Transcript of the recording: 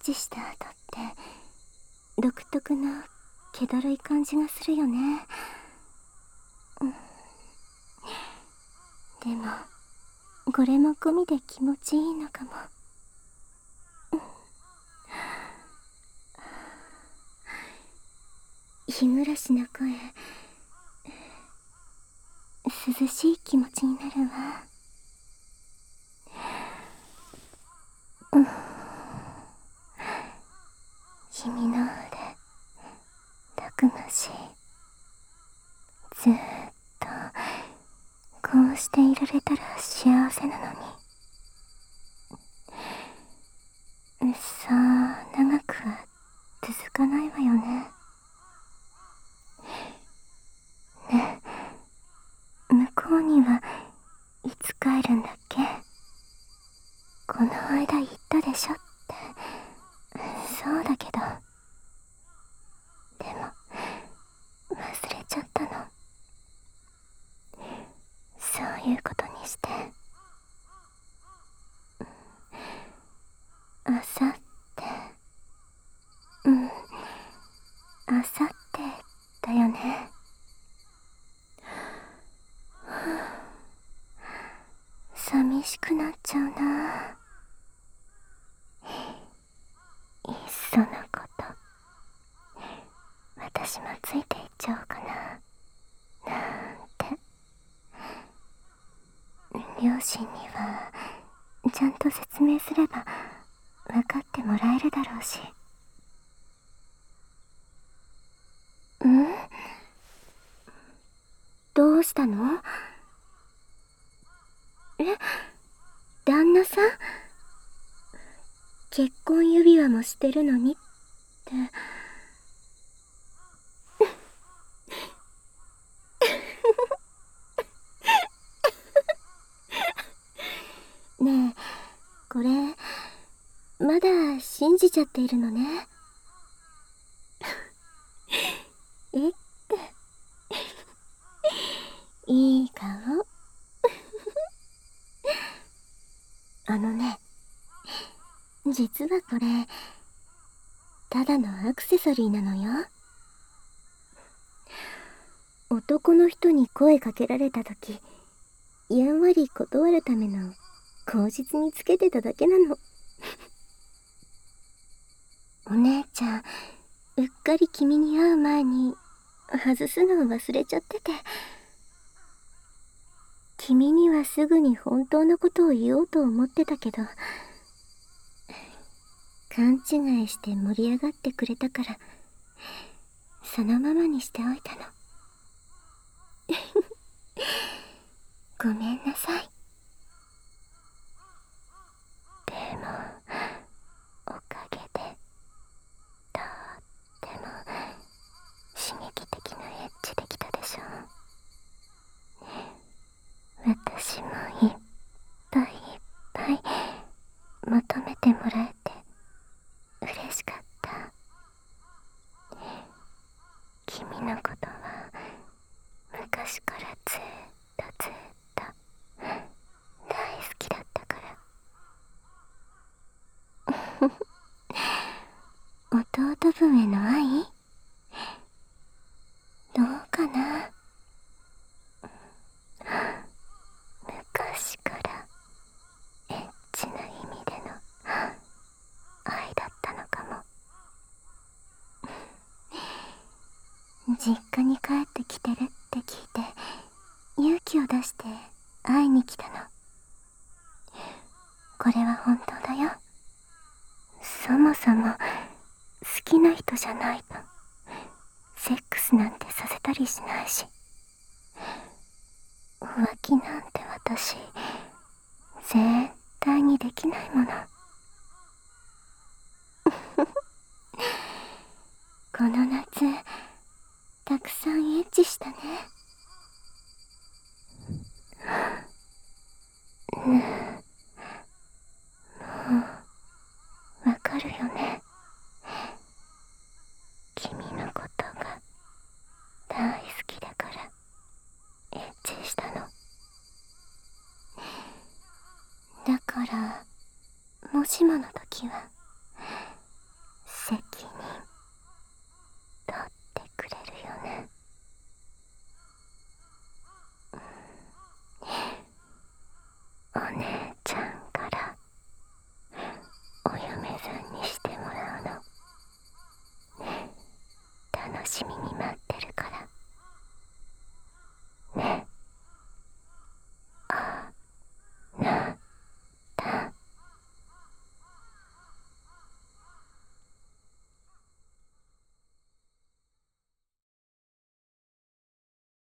チした後って独特の気だるい感じがするよね。でもこれも込みで気持ちいいのかも。日暮らしの声、涼しい気持ちになるわ。君の腕たくましい。ずーっとこうしていられたら幸せなのに。そう長くは続かないわよね。ねえ、向こうにはいつ帰るんだっけ？この間言ったでしょって。そうだけど、でも忘れちゃったの。そういうことにして、あさって、あさってだよね。寂しくなっちゃうな。いっそのこと、私もついていっちゃおうかな、なんて。両親にはちゃんと説明すれば分かってもらえるだろうし。どうしたの？旦那さん？結婚指輪もしてるのにって。ねえ、これまだ信じちゃっているのね。えっていい顔。実はこれただのアクセサリーなのよ。男の人に声かけられた時、やんわり断るための口実につけてただけなの。お姉ちゃん、うっかり君に会う前に外すのを忘れちゃってて。君にはすぐに本当のことを言おうと思ってたけど、勘違いして盛り上がってくれたから、そのままにしておいたの。ごめんなさい。でもおかげでとっても刺激的なエッチできたでしょ。私もいっぱいいっぱい求めてもらえて嬉しかった。君のことは昔からずっと大好きだったから。弟分への愛？どうかな。昔からエッチな意味での愛だったのかも。実家に帰ってきてるって聞いて勇気を出して会いに来たの。これは本当だよ。そもそも好きな人じゃないとセックスなんてさせたりしないし、浮気なんて私絶対にできないもの。この夏たくさんエッチしたね。ねえ、もうわかるよね。君のことが大好きだからエッチしたの。だからもしもの時は